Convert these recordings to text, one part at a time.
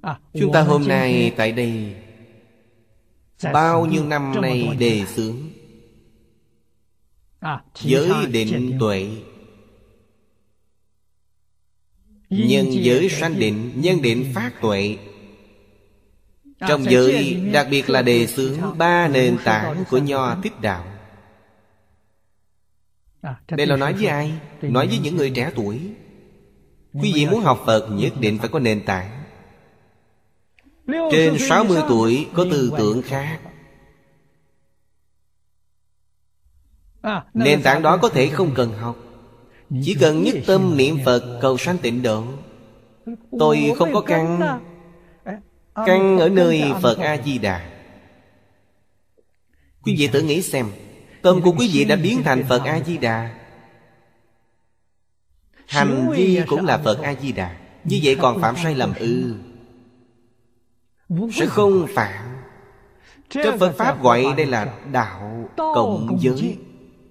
Chúng ta hôm nay tại đây bao nhiêu năm nay đề xướng giới định tuệ, nhân giới sanh định, nhân định phát tuệ. Trong giới đặc biệt là đề xướng ba nền tảng của Nho Thích Đạo. Đây là nói với ai? Nói với những người trẻ tuổi. Quý vị muốn học Phật nhất định phải có nền tảng. Trên 60 tuổi có tư tưởng khác. Nền tảng đó có thể không cần học, chỉ cần nhất tâm niệm Phật cầu sanh tịnh độ. Tôi không có căn. Căn ở nơi Phật A-di-đà. Quý vị tự nghĩ xem, tâm của quý vị đã biến thành Phật A-di-đà, hành vi cũng là Phật A-di-đà. Như vậy còn phạm sai lầm ư? Sẽ không phạm. Trong Phật Pháp gọi đây là đạo cộng giới.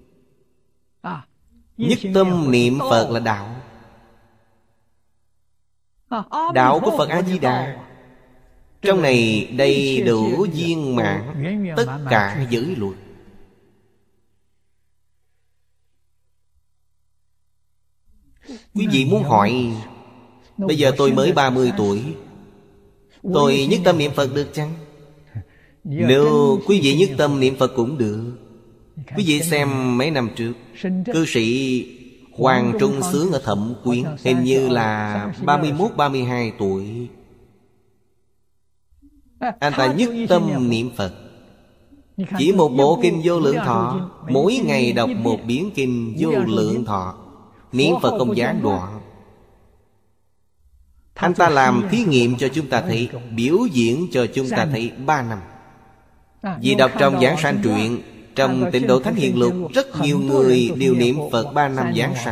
Nhất tâm niệm Phật là đạo. Đạo của Phật A-di-đà. Trong này đầy đủ viên mãn tất cả giới luật. Quý vị muốn hỏi, bây giờ tôi mới 30 tuổi, tôi nhất tâm niệm Phật được chăng? Nếu quý vị nhất tâm niệm Phật cũng được. Quý vị xem mấy năm trước, cư sĩ Hoàng Trung Sướng ở Thẩm Quyến, hình như là 31-32 tuổi. Anh ta nhất tâm niệm Phật. Chỉ một bộ kinh Vô Lượng Thọ, mỗi ngày đọc một biến kinh Vô Lượng Thọ, niệm Phật không gián đoạn. Anh ta làm thí nghiệm cho chúng ta thấy, biểu diễn cho chúng ta thấy 3 năm. Vì đọc trong Giảng Sanh truyện, trong Tịnh Độ Thánh Hiền Lục, rất nhiều người đều niệm Phật 3 năm giảng sanh.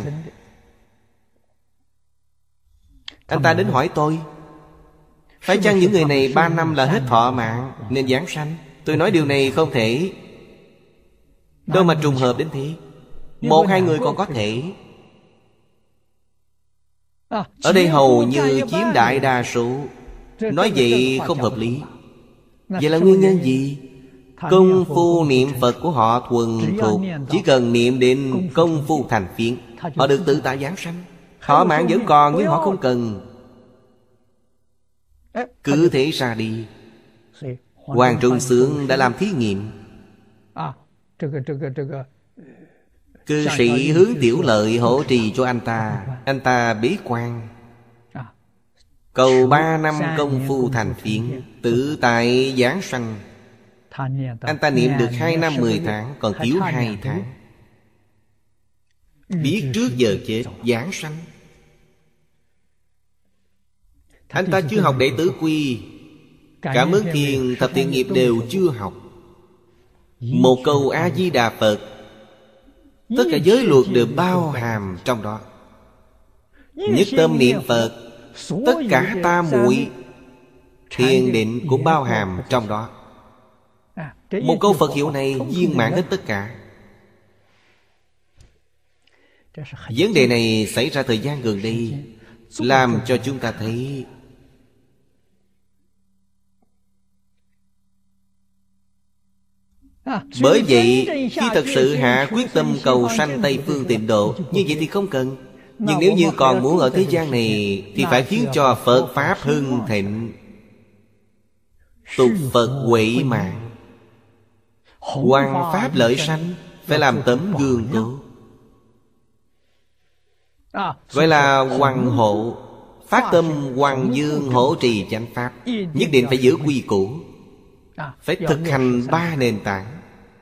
Anh ta đến hỏi tôi, phải chăng những người này 3 năm là hết thọ mạng nên giảng sanh? Tôi nói điều này không thể. Đâu mà trùng hợp đến thế. 1-2 người còn có thể. Ở đây hầu như chiếm đại đa số. Nói vậy không hợp lý. Vậy là nguyên nhân gì? Công phu niệm Phật của họ thuần thục, chỉ cần niệm đến công phu thành phiến, họ được tự tại giảng sanh. Họ mạng vẫn còn nhưng họ không cần. Cứ thế ra đi. Hoàng Trung Sướng đã làm thí nghiệm. Cư sĩ Hướng Tiểu Lợi hỗ trì cho anh ta bế quan, cầu 3 năm công phu thành phiến, tự tại giảng sanh. Anh ta niệm được 2 năm 10 tháng, còn thiếu 2 tháng. Biết trước giờ chết giảng sanh. Anh ta chưa học Đệ Tử Quy, Cảm Ứng Thiền, Thập Thiện Nghiệp đều chưa học. Một câu A-di-đà Phật, tất cả giới luật đều bao hàm trong đó. Nhất tâm niệm Phật, tất cả tam muội thiền định cũng bao hàm trong đó. Một câu Phật hiệu này viên mãn hết tất cả. Vấn đề này xảy ra thời gian gần đây, làm cho chúng ta thấy bởi vậy khi thật sự hạ quyết tâm cầu sanh Tây Phương Tịnh Độ, như vậy thì không cần. Nhưng nếu như còn muốn ở thế gian này, thì phải khiến cho Phật Pháp hưng thịnh, tục Phật huệ mạng, hoằng Pháp lợi sanh, phải làm tấm gương tốt. Gọi là hoằng hộ. Phát tâm hoằng dương hộ trì chánh Pháp, nhất định phải giữ quy củ, phải thực hành 3 nền tảng.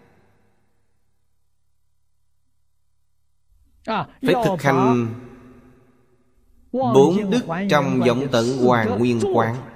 Phải thực hành 4 đức trong vọng tận Hoàn Nguyên Quán.